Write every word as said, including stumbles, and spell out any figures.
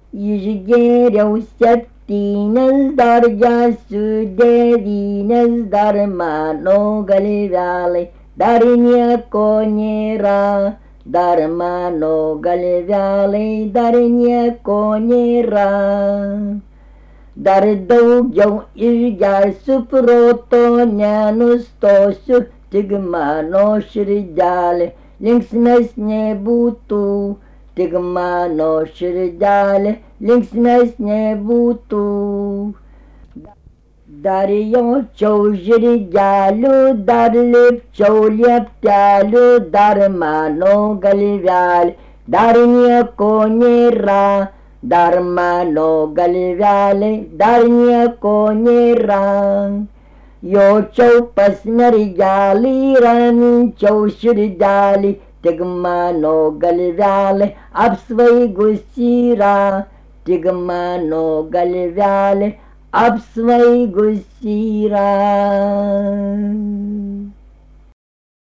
išgėriau septynias, dar gesiu devynias, dar mano galvelai, dar nieko nėra, dar mano galvelai, dar nieko nėra. Dar daugiau išgersiu, proto nenustosiu, tik mano širdelė linksmesnė būtų, tik mano širdelė linksmesnė būtų. Dar jočiau žirgelių, dar lipčiau lieptelių, dar mano galvelė, dar nieko nėra, dar mano galvelė, dar nieko nėra. Jočiau pas mergelį, raminčiau širdelį, tik mano galvelė apsvaigus yra, tik mano galvelė apsvaigus yra.